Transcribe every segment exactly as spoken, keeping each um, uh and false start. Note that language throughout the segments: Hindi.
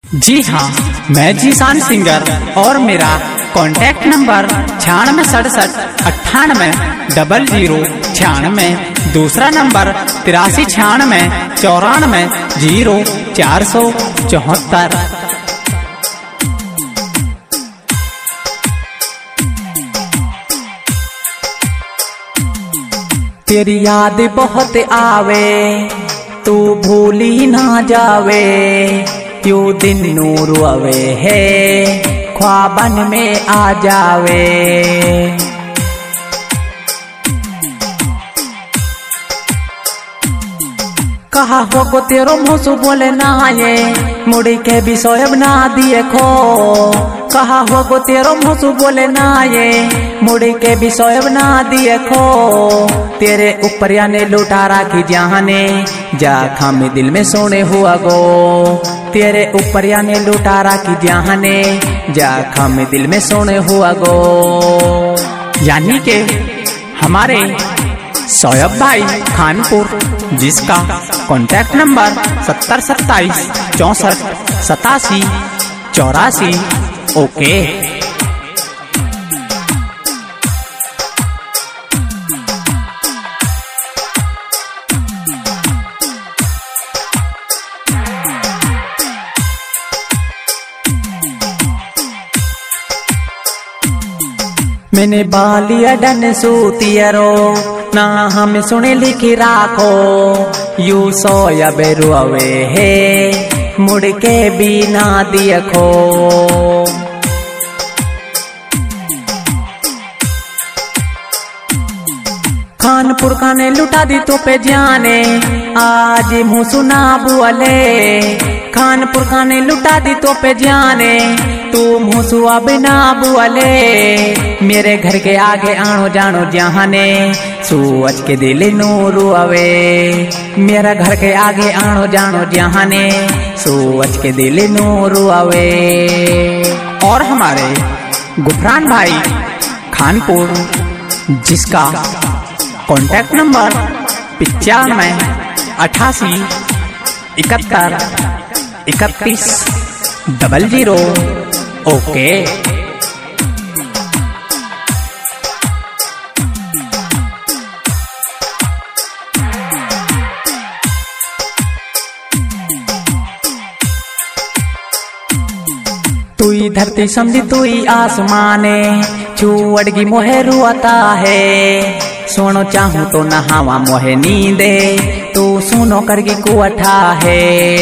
जी हाँ, मैं जीशान सिंगर और मेरा कॉन्टैक्ट नंबर छियानवे सड़सठ अट्ठानवे डबल जीरो छियानवे। दूसरा नंबर तिरासी छियानवे चौरानवे जीरो चार सौ चौहत्तर। तेरी याद बहुत आवे, तू भूली ना जावे, क्यों दिन नूर आवे है, ख्वाबन में आ जावे। कहा हो को तेरो मुँह बोले ना ये, मुड़ी के भी सोयब ना दिए खो। कहा हो को तेरो मुँह बोले ना ये, मुड़ी के भी सोयब ना दिए खो। तेरे ऊपर याने लुटा राखी जहाने, जा खामे दिल में सोने हुआ गो। तेरे ऊपर याने लुटा राखी जहाने, जा खामे दिल में सोने हुआ गो। यानी के हमारे सोयब भाई खानपुर, जिसका कॉन्टैक्ट नंबर सत्तर सत्ताईस चौसठ सतासी चौरासी। ओके। मैंने बालिया डन सूतियरो ना हम सुने लिखी राखो, यू सोयब रुआवे है, मुड़ के भी ना दियखो। खानपुर खाने लुटा दी तो पे जाने, आज मुँह सुना बुअले। खानपुर खाने लुटा दी तो पे जाने, तू मुँह सुआ बिना बुअले। मेरे घर के आगे आनो जानो जहाने, सूरज के दिल नूर आवे। मेरा घर के आगे आनो जानो जहाने, सूरज के दिल नूर आवे। और हमारे गुफरान भाई खानपुर, जिसका कॉन्टैक्ट नंबर पिचानवे अठासी इकहत्तर इकतीस डबल जीरो। ओके। तू ही धरती समझी तू ही आसमाने, छुअड़गी मोहे रुआता है। सोनो चाहूं तो नहावा मोहे नींदे, तू सुनो करगी कुअठा है।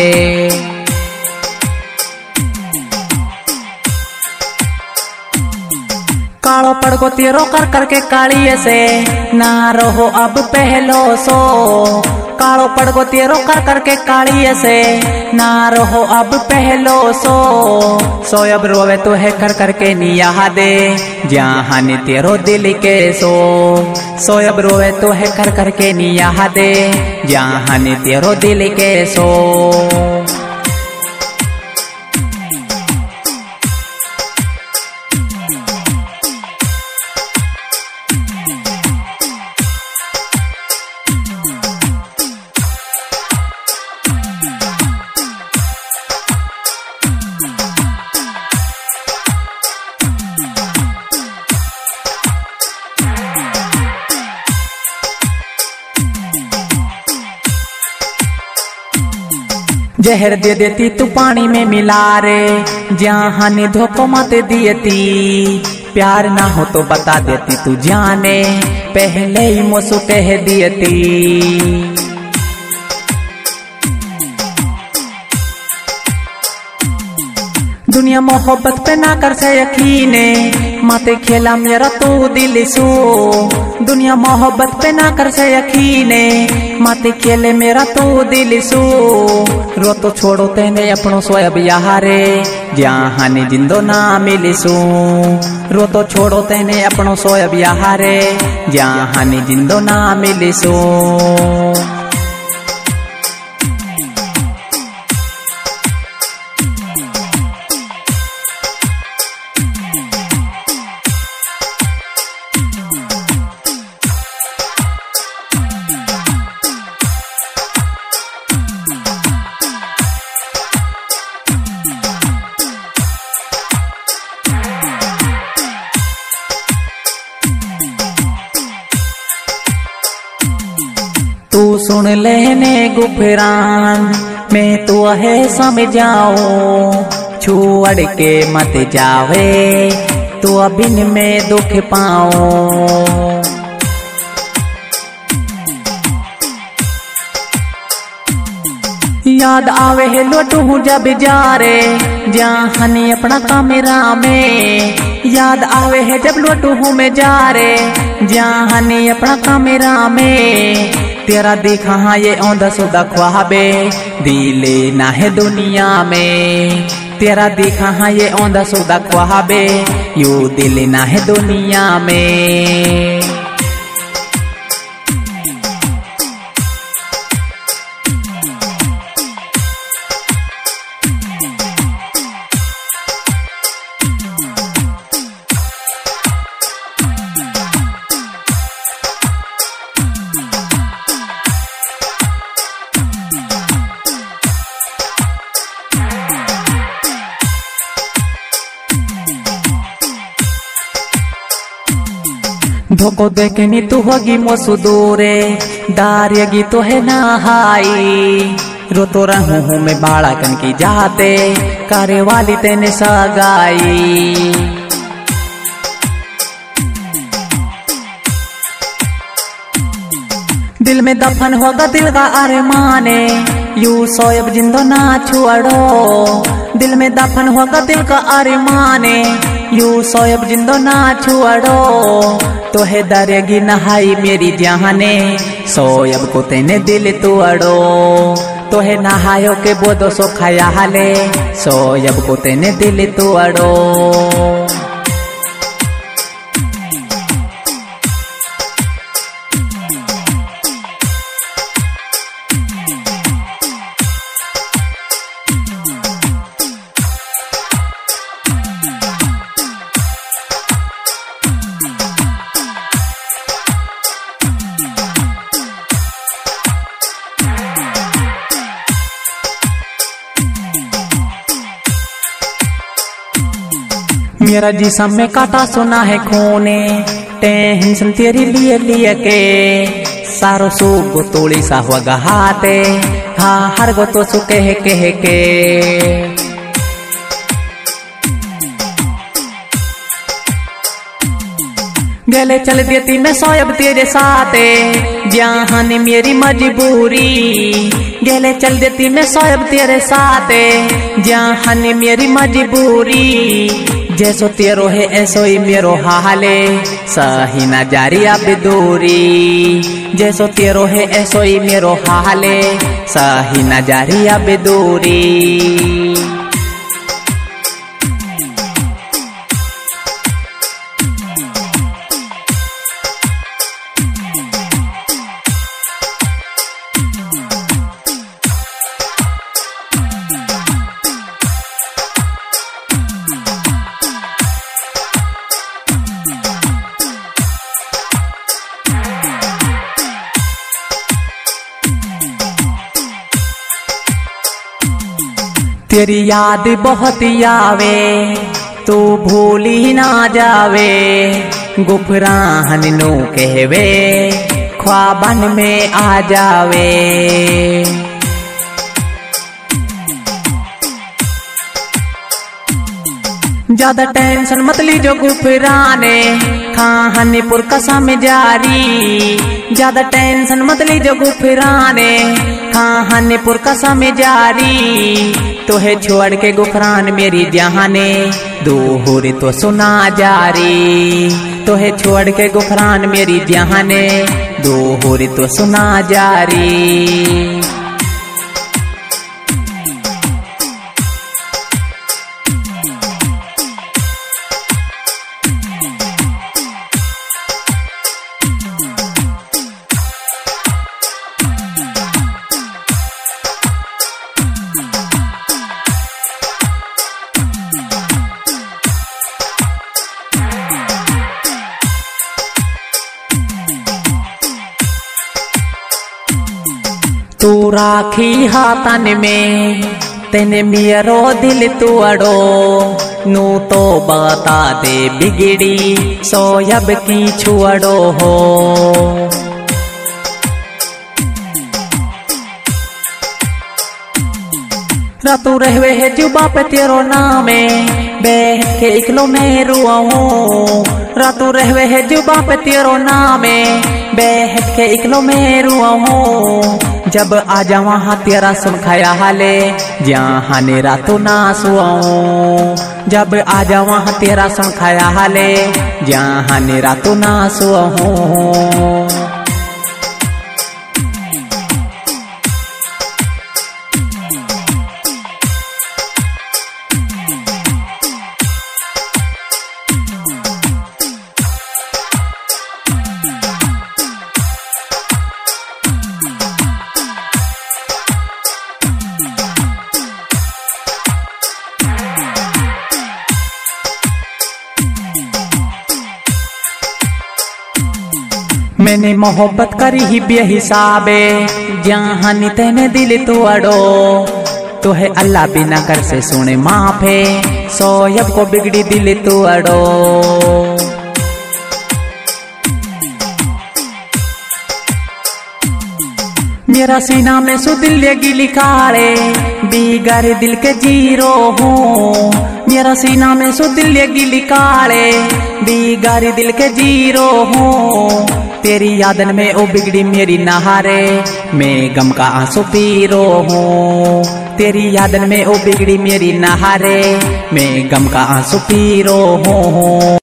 कालो पड़ को तेरो कर करके कालिए से, ना रहो अब पहलो सो। कालो पड़ को तेरो कर करके कालिए से, ना रहो अब पहलो सो। सोयब रोवे तो है कर करके निया दे, जहानी तेरो दिल के सो। सोयब रोवे तो है कर करके निया दे, जहानी तेरो दिल के सो। जहर दे देती तू पानी में मिला रे, जहाँ ने धोखो मत दियती। प्यार ना हो तो बता देती तू जाने, पहले ही मोसू कह दियती। दुनिया मोहब्बत पे ना कर से यकीने, माते खेला मेरा तू दिल सो। दुनिया मोहब्बत पे ना कर से यकीने, माते खेले मेरा तू दिल सो। रो तो छोड़ो तेने अपनो सोयब यारे, जहाँ ने जिंदो ना मिलिसू। रो तो छोड़ो तेने अपनो सोयब यारे, जहाँ ने जिंदो ना मिलिसू। सुन लेने गुफरान मैं तो है समझाऊं, छोड़ के मत जावे तो अबिन में दुख पाऊं। याद आवे है लोटू जब जा रे जहानी अपना कमरा में, याद आवे है जब लोटू में जा रे जहानी अपना कमरा में। तेरा देखा हाँ ये औंधा सुधा ख्वाबे दिले ना है दुनिया में, तेरा देखा हाँ ये औंधा सुधा ख्वाबे यू दिल ना है दुनिया में। धोको देखनी तू होगी मोसु दूरे दारियगी तो है ना हाई, रो तो रहूं हूँ मैं बाड़ा कन की जाते करे वाली तेने सगाई। दिल में दफन होगा दिल का अरमाने यू सोयब जिंदो ना छोड़ो, दिल में दफन होगा दिल का अरमाने यू सोयब जिंदो ना छोड़ो। तो है दरेगी नहाई मेरी जहाने सोयब को तेने दिल तोड़ो, तो है नहायो के बोदो सो खाया हाले सोयब को तेने दिल तोड़ो। मेरा जिसम में काटा सुना है खूने टेंशन तेरी लिए लिए के, सारो सुख गो तोड़ी सा हुआ गहाते हाँ हर गो तो सुके है कह के। गले चल देती मैं सोयब तेरे साथे जहानी मेरी मजबूरी, गले चल देती मैं सोयब तेरे साथे जहानी मेरी मजबूरी। जैसो तेरो है ऐसो ही मेरो हाले सही ना जारी अब दूरी, जैसो तेरो है ऐसो ही मेरो हाले सही ना जारी अब दूरी। तेरी याद बहुत आवे तू भूल ही ना जावे, गुफरान नो कहवे ख्वाबन में आ जावे। ज्यादा टेंशन मत लीजो गुफराने खानीपुर कसम जारी, ज्यादा टेंशन मत लीजो गुफराने खानीपुर कसम जारी। तो है छोड़ के गुफरान मेरी जहाने दूर तो सुना जारी, तो है छोड़ के गुफरान मेरी जहाने दूर तो सुना जारी। तू राखी हाथन में तेने मेरो दिल तोड़ो, नू तो बता दे बिगड़ी सोयब की छोड़ो हो। रातू रहवे है जुबा पे तेरो नामे बैठ के इकलो में रुआऊं। रातू रहवे है जुबा पे तेरो नामे बैठ के इकलो में रुआऊं। जब आ जा वहाँ तेरा सुन खाया हाले जहाँ ने रातू ना सुआऊं। जब आ जा वहाँ तेरा सुन खाया हाले जहाँ ने रातू ना सुआऊं। मैंने मोहब्बत करी ही बेहिसाबे जहाँ नी तेने दिल तू अड़ो। तो है अल्लाह बिना कर से सुने माफे सोयब को बिगड़ी दिल तू अड़ो। मेरा सीना में सु दिल गिली काले बिगाड़ दिल के जीरो हूँ। मेरा सीना में सु दिल गिली काले बिगाड़ दिल के जीरो हूँ। तेरी यादन में ओ बिगड़ी मेरी नहारे मैं गम का आंसू पीरो हूँ। तेरी यादन में ओ बिगड़ी मेरी नहारे मैं गम का आंसू पीरो हूँ।